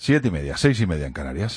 7:30, 6:30 en Canarias.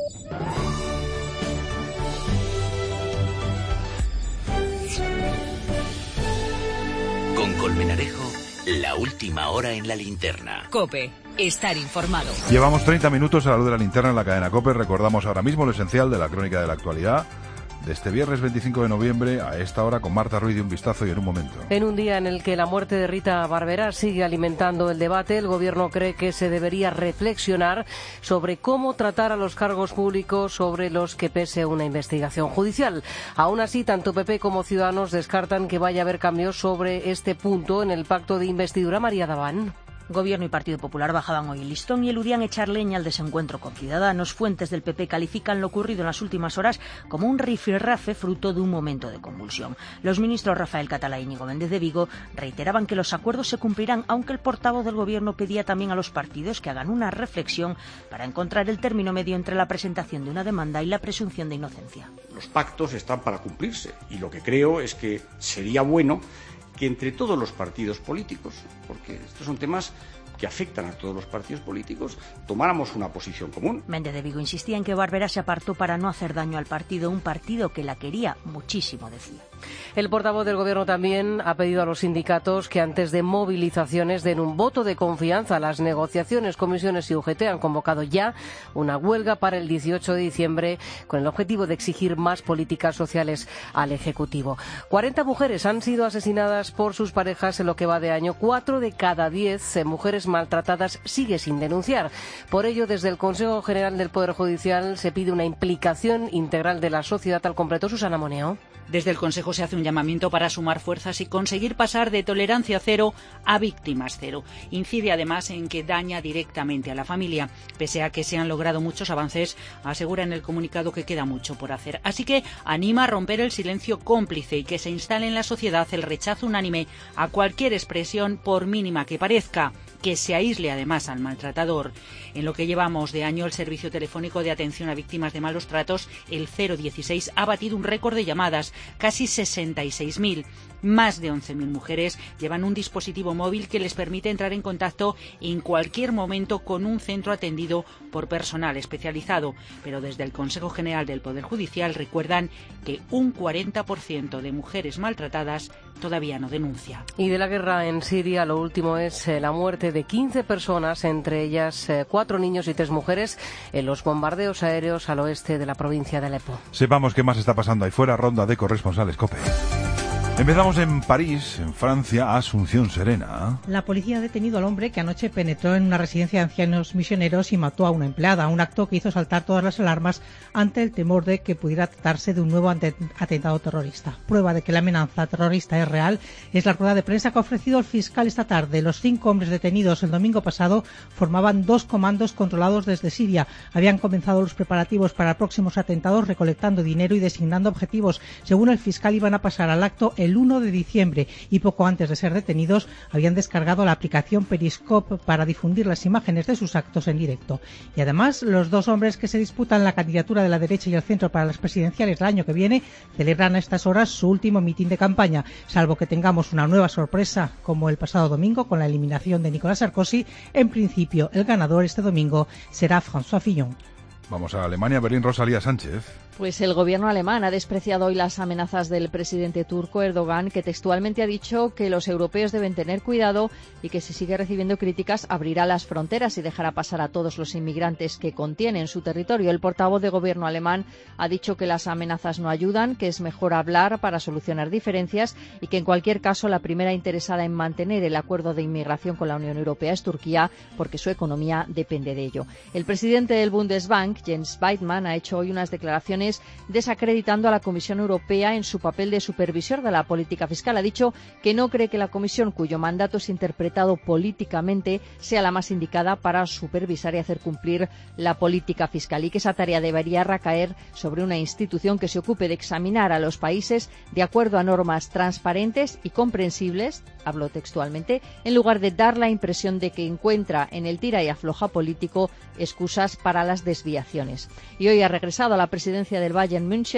Con Colmenarejo, la última hora en la linterna. COPE, estar informado. Llevamos 30 minutos a la luz de la linterna en la cadena COPE. Recordamos ahora mismo lo esencial de la crónica de la actualidad de este viernes 25 de noviembre a esta hora con Marta Ruiz de Un Vistazo y en un momento. En un día en el que la muerte de Rita Barberá sigue alimentando el debate, el Gobierno cree que se debería reflexionar sobre cómo tratar a los cargos públicos sobre los que pese una investigación judicial. Aún así, tanto PP como Ciudadanos descartan que vaya a haber cambios sobre este punto en el pacto de investidura. María Daván. Gobierno y Partido Popular bajaban hoy el listón y eludían echar leña al desencuentro con Ciudadanos. Fuentes del PP califican lo ocurrido en las últimas horas como un rifirrafe fruto de un momento de convulsión. Los ministros Rafael Catalá y Íñigo Méndez de Vigo reiteraban que los acuerdos se cumplirán, aunque el portavoz del Gobierno pedía también a los partidos que hagan una reflexión para encontrar el término medio entre la presentación de una demanda y la presunción de inocencia. Los pactos están para cumplirse y lo que creo es que sería bueno que entre todos los partidos políticos, porque estos son temas que afectan a todos los partidos políticos, tomáramos una posición común. Méndez de Vigo insistía en que Barberá se apartó para no hacer daño al partido, un partido que la quería muchísimo, decía. El portavoz del Gobierno también ha pedido a los sindicatos que antes de movilizaciones den un voto de confianza a las negociaciones. Comisiones y UGT han convocado ya una huelga para el 18 de diciembre con el objetivo de exigir más políticas sociales al Ejecutivo. 40 mujeres han sido asesinadas por sus parejas en lo que va de año. 4 de cada 10 mujeres maltratadas sigue sin denunciar. Por ello, desde el Consejo General del Poder Judicial se pide una implicación integral de la sociedad al completo. Susana Moneo. Desde el Consejo se hace un llamamiento para sumar fuerzas y conseguir pasar de tolerancia cero a víctimas cero. Incide además en que daña directamente a la familia. Pese a que se han logrado muchos avances, asegura en el comunicado que queda mucho por hacer. Así que anima a romper el silencio cómplice y que se instale en la sociedad el rechazo unánime a cualquier expresión, por mínima que parezca, que se aísle además al maltratador. En lo que llevamos de año, el Servicio Telefónico de Atención a Víctimas de Malos Tratos, el 016, ha batido un récord de llamadas, casi 66.000. Más de 11.000 mujeres llevan un dispositivo móvil que les permite entrar en contacto en cualquier momento con un centro atendido por personal especializado. Pero desde el Consejo General del Poder Judicial recuerdan que un 40% de mujeres maltratadas todavía no denuncia. Y de la guerra en Siria, lo último es la muerte de 15 personas, entre ellas 4 niños y 3 mujeres, en los bombardeos aéreos al oeste de la provincia de Alepo. Sepamos qué más está pasando ahí fuera. Ronda de corresponsales COPE. Empezamos en París, en Francia, Asunción Serena. La policía ha detenido al hombre que anoche penetró en una residencia de ancianos misioneros y mató a una empleada, un acto que hizo saltar todas las alarmas ante el temor de que pudiera tratarse de un nuevo atentado terrorista. Prueba de que la amenaza terrorista es real es la rueda de prensa que ha ofrecido el fiscal esta tarde. Los 5 hombres detenidos el domingo pasado formaban 2 comandos controlados desde Siria. Habían comenzado los preparativos para próximos atentados, recolectando dinero y designando objetivos. Según el fiscal, iban a pasar al acto el 1 de diciembre y poco antes de ser detenidos habían descargado la aplicación Periscope para difundir las imágenes de sus actos en directo. Y además, los 2 hombres que se disputan la candidatura de la derecha y el centro para las presidenciales del año que viene celebran a estas horas su último mitin de campaña, salvo que tengamos una nueva sorpresa como el pasado domingo con la eliminación de Nicolas Sarkozy. En principio, el ganador este domingo será François Fillon. Vamos a Alemania, Berlín, Rosalía Sánchez. Pues el gobierno alemán ha despreciado hoy las amenazas del presidente turco Erdogan, que textualmente ha dicho que los europeos deben tener cuidado y que si sigue recibiendo críticas abrirá las fronteras y dejará pasar a todos los inmigrantes que contiene en su territorio. El portavoz de gobierno alemán ha dicho que las amenazas no ayudan, que es mejor hablar para solucionar diferencias y que en cualquier caso la primera interesada en mantener el acuerdo de inmigración con la Unión Europea es Turquía, porque su economía depende de ello. El presidente del Bundesbank, Jens Weidmann, ha hecho hoy unas declaraciones desacreditando a la Comisión Europea en su papel de supervisor de la política fiscal. Ha dicho que no cree que la Comisión, cuyo mandato es interpretado políticamente, sea la más indicada para supervisar y hacer cumplir la política fiscal y que esa tarea debería recaer sobre una institución que se ocupe de examinar a los países de acuerdo a normas transparentes y comprensibles, habló textualmente, en lugar de dar la impresión de que encuentra en el tira y afloja político excusas para las desviaciones. Y hoy ha regresado a la presidencia del Bayern München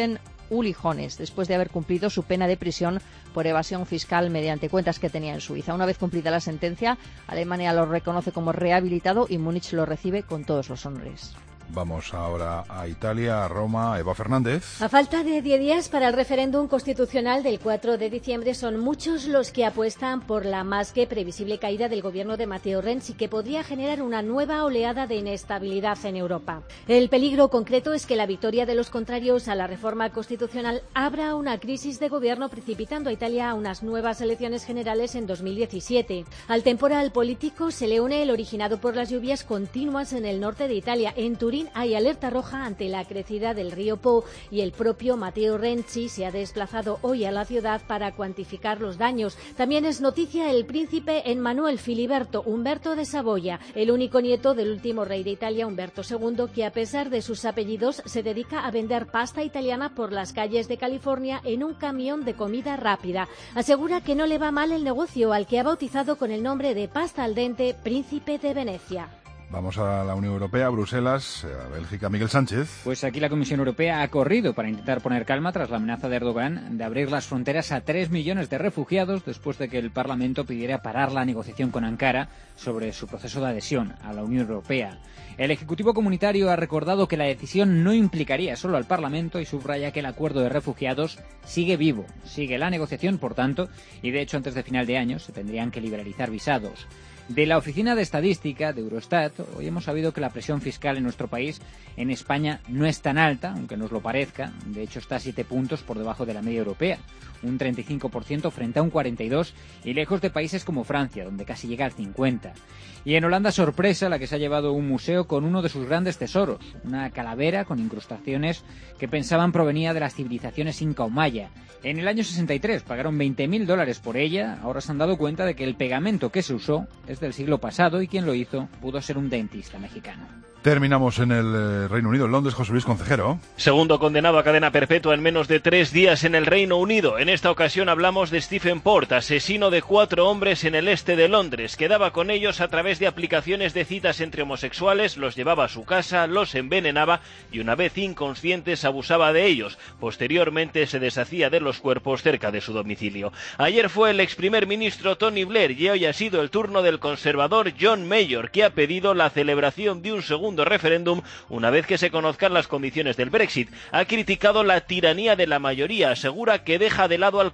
Uli Hones, después de haber cumplido su pena de prisión por evasión fiscal mediante cuentas que tenía en Suiza. Una vez cumplida la sentencia, Alemania lo reconoce como rehabilitado y Múnich lo recibe con todos los honores. Vamos ahora a Italia, a Roma. Eva Fernández. A falta de 10 días para el referéndum constitucional del 4 de diciembre, son muchos los que apuestan por la más que previsible caída del gobierno de Matteo Renzi, que podría generar una nueva oleada de inestabilidad en Europa. El peligro concreto es que la victoria de los contrarios a la reforma constitucional abra una crisis de gobierno, precipitando a Italia a unas nuevas elecciones generales en 2017. Al temporal político se le une el originado por las lluvias continuas en el norte de Italia. En Turín hay alerta roja ante la crecida del río Po y el propio Matteo Renzi se ha desplazado hoy a la ciudad para cuantificar los daños. También es noticia el príncipe Emmanuel Filiberto Umberto de Saboya, el único nieto del último rey de Italia, Umberto II, que a pesar de sus apellidos se dedica a vender pasta italiana por las calles de California en un camión de comida rápida. Asegura que no le va mal el negocio, al que ha bautizado con el nombre de pasta al dente Príncipe de Venecia. Vamos a la Unión Europea, a Bruselas, a Bélgica. Miguel Sánchez. Pues aquí la Comisión Europea ha corrido para intentar poner calma tras la amenaza de Erdogan de abrir las fronteras a 3 millones de refugiados después de que el Parlamento pidiera parar la negociación con Ankara sobre su proceso de adhesión a la Unión Europea. El Ejecutivo Comunitario ha recordado que la decisión no implicaría solo al Parlamento y subraya que el acuerdo de refugiados sigue vivo. Sigue la negociación, por tanto, y de hecho antes de final de año se tendrían que liberalizar visados. De la Oficina de Estadística de Eurostat, hoy hemos sabido que la presión fiscal en nuestro país, en España, no es tan alta, aunque nos lo parezca. De hecho, está 7 puntos por debajo de la media europea, un 35% frente a un 42%, y lejos de países como Francia, donde casi llega al 50%. Y en Holanda, sorpresa, la que se ha llevado un museo con uno de sus grandes tesoros, una calavera con incrustaciones que pensaban provenía de las civilizaciones inca o maya. En el año 63 pagaron $20.000 por ella. Ahora se han dado cuenta de que el pegamento que se usó es del siglo pasado y quien lo hizo pudo ser un dentista mexicano. Terminamos en el Reino Unido, en Londres. José Luis Concejero. Segundo condenado a cadena perpetua en menos de 3 días en el Reino Unido. En esta ocasión hablamos de Stephen Port, asesino de 4 hombres en el este de Londres. Quedaba con ellos a través de aplicaciones de citas entre homosexuales, los llevaba a su casa, los envenenaba y una vez inconscientes abusaba de ellos. Posteriormente se deshacía de los cuerpos cerca de su domicilio. Ayer fue el ex primer ministro Tony Blair y hoy ha sido el turno del conservador John Major, que ha pedido la celebración de un segundo referéndum una vez que se conozcan las condiciones del Brexit. Ha criticado la tiranía de la mayoría, asegura que deja de lado al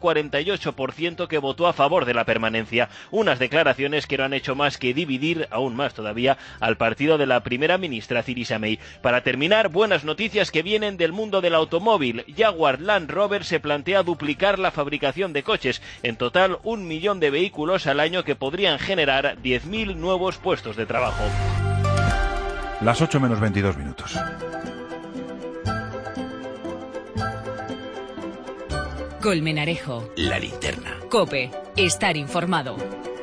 48% que votó a favor de la permanencia. Unas declaraciones que no han hecho más que dividir aún más todavía al partido de la primera ministra Theresa May. Para terminar, buenas noticias que vienen del mundo del automóvil. Jaguar Land Rover se plantea duplicar la fabricación de coches. En total, 1 millón de vehículos al año que podrían generar 10.000 nuevos puestos de trabajo. Las 8 menos 22 minutos. Colmenarejo. La linterna. COPE. Estar informado.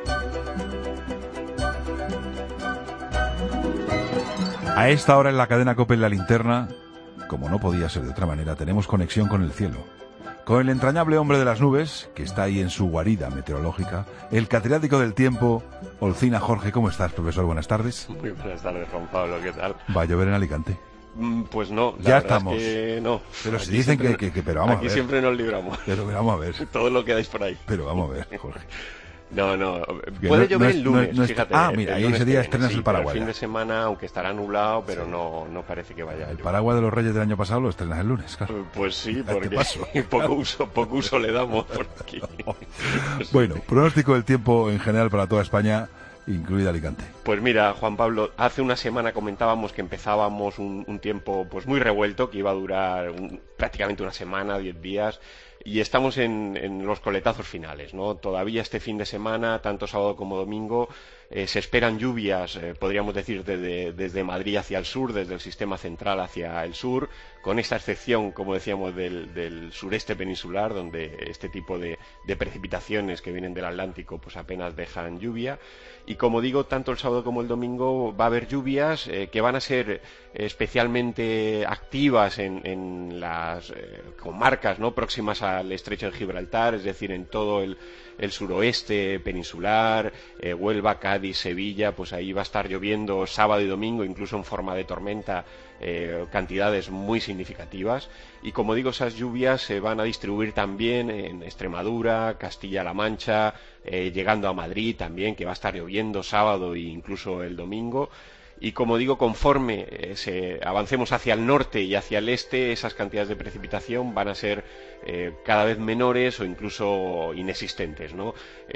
A esta hora en la cadena COPE en la linterna, como no podía ser de otra manera, tenemos conexión con el cielo. Con el entrañable hombre de las nubes, que está ahí en su guarida meteorológica, el catedrático del tiempo, Olcina Jorge. ¿Cómo estás, profesor? Buenas tardes. Muy buenas tardes, Juan Pablo. ¿Qué tal? ¿Va a llover en Alicante? Pues no. Ya estamos. Es que no. Pero si dicen que pero vamos a ver. Aquí siempre nos libramos. Pero vamos a ver. Todo lo que dais por ahí. Pero vamos a ver, Jorge. No. Puede llover el lunes, fíjate. Mira, ahí ese día estrenas el paraguas. El fin de semana, aunque estará nublado, pero sí. no parece que vaya a llover. El paraguas de los Reyes del año pasado lo estrenas el lunes, claro. Pues sí, porque poco uso le damos por aquí. Bueno, pronóstico del tiempo en general para toda España, incluida Alicante. Pues mira, Juan Pablo, hace una semana comentábamos que empezábamos un tiempo pues muy revuelto, que iba a durar prácticamente una semana, 10 días, y estamos en los coletazos finales, ¿no? Todavía este fin de semana, tanto sábado como domingo, se esperan lluvias, podríamos decir, desde Madrid hacia el sur, desde el sistema central hacia el sur, con esta excepción, como decíamos, del sureste peninsular, donde este tipo de precipitaciones que vienen del Atlántico pues apenas dejan lluvia. Y como digo, tanto el sábado como el domingo va a haber lluvias que van a ser especialmente activas en la las comarcas, ¿no?, próximas al estrecho de Gibraltar, es decir, en todo el suroeste peninsular, Huelva, Cádiz, Sevilla, pues ahí va a estar lloviendo sábado y domingo, incluso en forma de tormenta, cantidades muy significativas. Y como digo, esas lluvias se van a distribuir también en Extremadura, Castilla-La Mancha, llegando a Madrid también, que va a estar lloviendo sábado e incluso el domingo. Y como digo, conforme avancemos hacia el norte y hacia el este, esas cantidades de precipitación van a ser cada vez menores o incluso inexistentes, ¿no?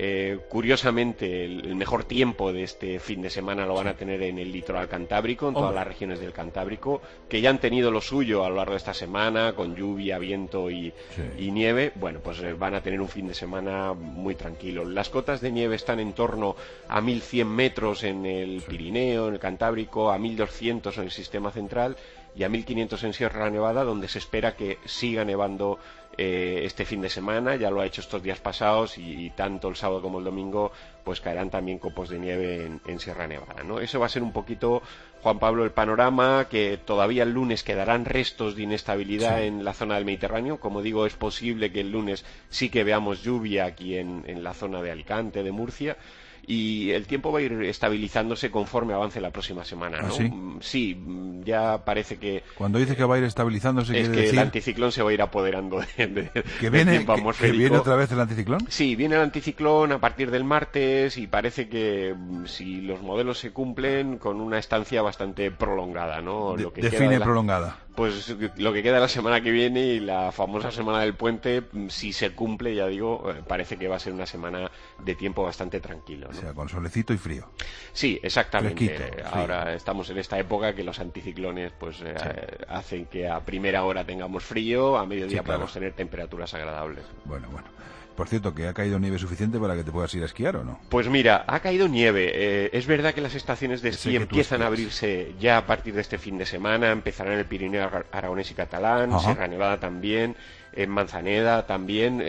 Curiosamente, el mejor tiempo de este fin de semana lo van a tener en el litoral cantábrico, en todas las regiones del Cantábrico, que ya han tenido lo suyo a lo largo de esta semana, con lluvia, viento y nieve. Bueno, pues van a tener un fin de semana muy tranquilo. Las cotas de nieve están en torno a 1.100 metros en el Pirineo, en el Cantábrico, a 1.200 en el sistema central y a 1.500 en Sierra Nevada, donde se espera que siga nevando este fin de semana. Ya lo ha hecho estos días pasados y tanto el sábado como el domingo pues caerán también copos de nieve en Sierra Nevada, ¿no? Eso va a ser un poquito, Juan Pablo, el panorama, que todavía el lunes quedarán restos de inestabilidad en la zona del Mediterráneo. Como digo, es posible que el lunes sí que veamos lluvia aquí en la zona de Alicante, de Murcia. Y el tiempo va a ir estabilizándose conforme avance la próxima semana, ¿no? Sí, ya parece que... Cuando dice que va a ir estabilizándose, es quiere que decir... el anticiclón se va a ir apoderando del tiempo atmosférico. ¿Que viene otra vez el anticiclón? Sí, viene el anticiclón a partir del martes y parece que, si los modelos se cumplen, con una estancia bastante prolongada, ¿no? Lo que define prolongada. Pues lo que queda la semana que viene y la famosa semana del puente, si se cumple, ya digo, parece que va a ser una semana de tiempo bastante tranquilo, ¿no? O sea, con solecito y frío. Sí, exactamente. Fresquito, ahora estamos en esta época que los anticiclones pues hacen que a primera hora tengamos frío, a mediodía podamos tener temperaturas agradables. Bueno. Por cierto, ¿que ha caído nieve suficiente para que te puedas ir a esquiar o no? Pues mira, ha caído nieve. Es verdad que las estaciones de esquí empiezan a abrirse ya a partir de este fin de semana. Empezarán en el Pirineo aragonés y catalán, Sierra Nevada también, en Manzaneda también.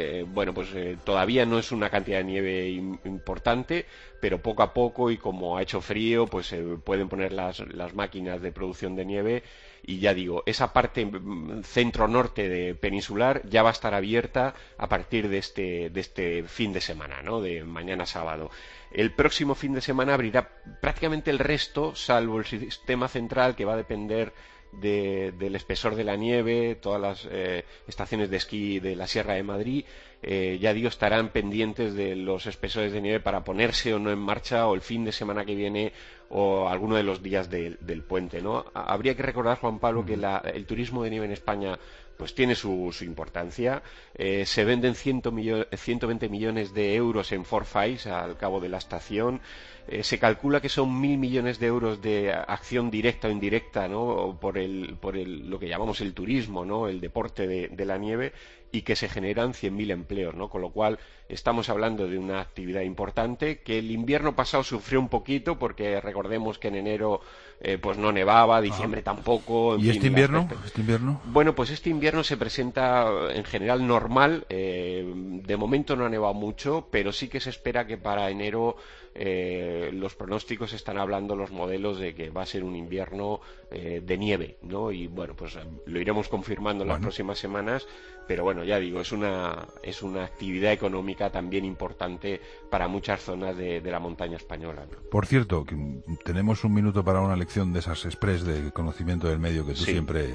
Todavía no es una cantidad de nieve importante, pero poco a poco, y como ha hecho frío, pues se pueden poner las máquinas de producción de nieve. Y ya digo, esa parte centro-norte de peninsular ya va a estar abierta a partir de este fin de semana, ¿no?, de mañana sábado. El próximo fin de semana abrirá prácticamente el resto, salvo el sistema central, que va a depender del espesor de la nieve. Todas las estaciones de esquí de la Sierra de Madrid, ya digo, estarán pendientes de los espesores de nieve para ponerse o no en marcha, o el fin de semana que viene o alguno de los días del puente, ¿no? Habría que recordar, Juan Pablo, que el turismo de nieve en España pues tiene su importancia. Se venden 120 millones de euros en forfaits al cabo de la estación. Se calcula que son 1.000 millones de euros de acción directa o indirecta, ¿no?, por lo que llamamos el turismo, ¿no?, el deporte de la nieve, y que se generan 100.000 empleos, ¿no? Con lo cual estamos hablando de una actividad importante, que el invierno pasado sufrió un poquito, porque recordemos que en enero pues no nevaba, diciembre tampoco. ¿Y este invierno? Bueno, pues este invierno se presenta en general normal. De momento no ha nevado mucho, pero sí que se espera que para enero los pronósticos están hablando, los modelos, de que va a ser un invierno de nieve, ¿no? Y bueno, pues lo iremos confirmando en las próximas semanas, pero bueno, ya digo, es una actividad económica también importante para muchas zonas de la montaña española, ¿no? Por cierto, que tenemos un minuto para una lección de esas express de conocimiento del medio que tú siempre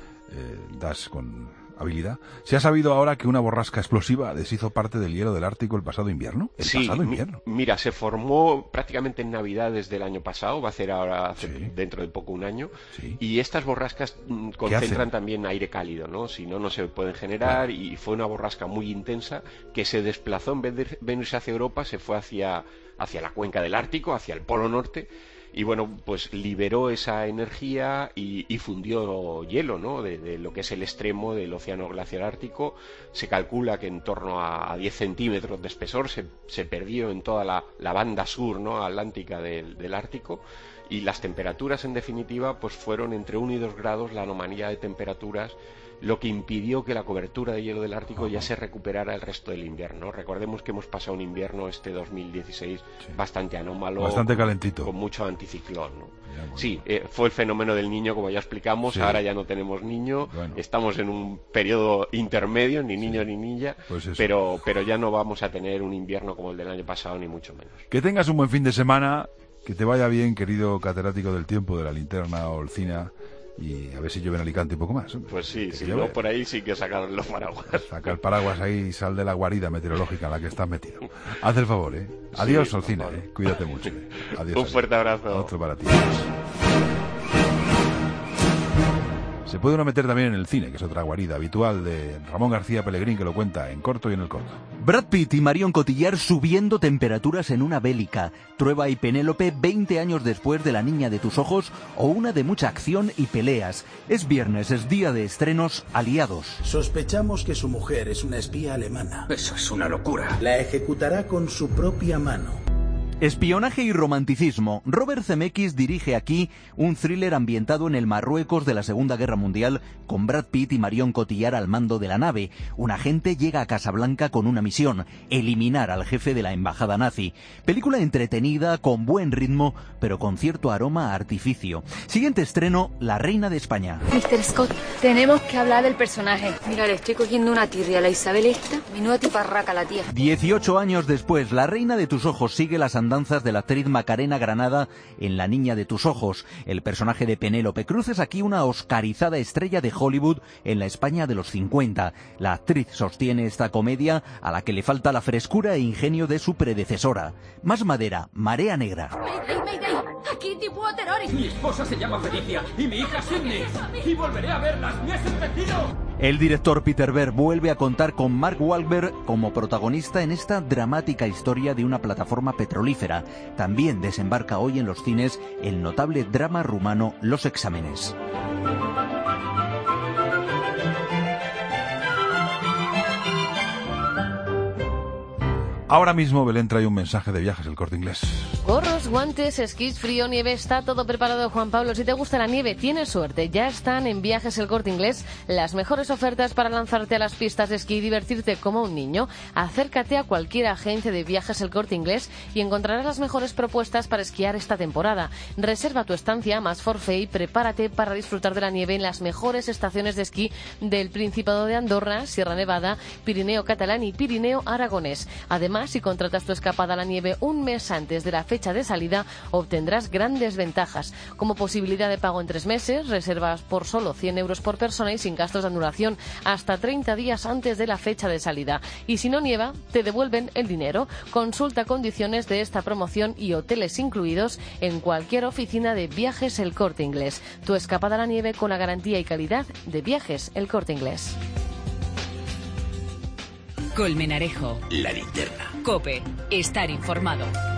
das con habilidad. ¿Se ha sabido ahora que una borrasca explosiva deshizo parte del hielo del Ártico el pasado invierno? Mira, se formó prácticamente en Navidades del año pasado, va a hacer ahora dentro de poco un año, y estas borrascas concentran también aire cálido, ¿no? Si no, no se pueden generar, y fue una borrasca muy intensa que se desplazó, en vez de venirse hacia Europa, se fue hacia la cuenca del Ártico, hacia el Polo Norte. Y bueno, pues liberó esa energía y fundió hielo, ¿no?, de lo que es el extremo del océano glaciar ártico. Se calcula que en torno a 10 centímetros de espesor se perdió en toda la banda sur, ¿no?, atlántica del Ártico. Y las temperaturas, en definitiva, pues fueron entre 1 y 2 grados la anomalía de temperaturas, lo que impidió que la cobertura de hielo del Ártico ya se recuperara el resto del invierno. Recordemos que hemos pasado un invierno, este 2016, bastante anómalo, bastante calentito, con mucho anticiclón, ¿no? Sí, fue el fenómeno del Niño, como ya explicamos. Ahora ya no tenemos niño, estamos en un periodo intermedio, ni niño ni niña, pues pero ya no vamos a tener un invierno como el del año pasado, ni mucho menos. Que tengas un buen fin de semana, que te vaya bien, querido catedrático del tiempo de la linterna Olcina, y a ver si llueve en Alicante un poco más. Pues sí, si no, por ahí sí que sacar los paraguas. Saca el paraguas ahí y sal de la guarida meteorológica en la que estás metido. Haz el favor, ¿eh? Adiós, sí, Olcina, cuídate mucho. Adiós. Un fuerte abrazo. Otro para ti. Se puede uno meter también en el cine, que es otra guarida habitual de Ramón García Pellegrín, que lo cuenta en corto y en el corto. Brad Pitt y Marion Cotillard subiendo temperaturas en una bélica. Trueba y Penélope 20 años después de La niña de tus ojos, o una de mucha acción y peleas. Es viernes, es día de estrenos Aliados. Sospechamos que su mujer es una espía alemana. Eso es una locura. La ejecutará con su propia mano. Espionaje y romanticismo. Robert Zemeckis dirige aquí un thriller ambientado en el Marruecos de la Segunda Guerra Mundial, con Brad Pitt y Marion Cotillard al mando de la nave. Un agente llega a Casablanca con una misión: eliminar al jefe de la embajada nazi. Película entretenida, con buen ritmo, pero con cierto aroma a artificio. Siguiente estreno, La reina de España. Mr. Scott, tenemos que hablar del personaje. Mira, le estoy cogiendo una tirria a la Isabel esta. Menuda tiparraca la tía. 18 años después, La reina de tus ojos sigue las andanzas de la actriz Macarena Granada en La niña de tus ojos. El personaje de Penélope Cruz es aquí una oscarizada estrella de Hollywood en la España de los 50. La actriz sostiene esta comedia, a la que le falta la frescura e ingenio de su predecesora. Más madera, Marea Negra. Mayday. Aquí tipo terroris. Mi esposa se llama Felicia y mi hija Sidney. Y volveré a verlas. ¿Me has entendido? El director Peter Berg vuelve a contar con Mark Wahlberg como protagonista en esta dramática historia de una plataforma petrolífera. También desembarca hoy en los cines el notable drama rumano Los exámenes. Ahora mismo Belén trae un mensaje de Viajes El Corte Inglés. Gorros, guantes, esquís, frío, nieve, está todo preparado, Juan Pablo. Si te gusta la nieve, tienes suerte. Ya están en Viajes El Corte Inglés las mejores ofertas para lanzarte a las pistas de esquí y divertirte como un niño. Acércate a cualquier agencia de Viajes El Corte Inglés y encontrarás las mejores propuestas para esquiar esta temporada. Reserva tu estancia más forfait y prepárate para disfrutar de la nieve en las mejores estaciones de esquí del Principado de Andorra, Sierra Nevada, Pirineo Catalán y Pirineo Aragonés. Además, si contratas tu escapada a la nieve un mes antes de la fecha de salida, obtendrás grandes ventajas, como posibilidad de pago en 3 meses, reservas por solo 100 euros por persona y sin gastos de anulación hasta 30 días antes de la fecha de salida. Y si no nieva, te devuelven el dinero. Consulta condiciones de esta promoción y hoteles incluidos en cualquier oficina de Viajes El Corte Inglés. Tu escapada a la nieve con la garantía y calidad de Viajes El Corte Inglés. Colmenarejo. La linterna. COPE. Estar informado.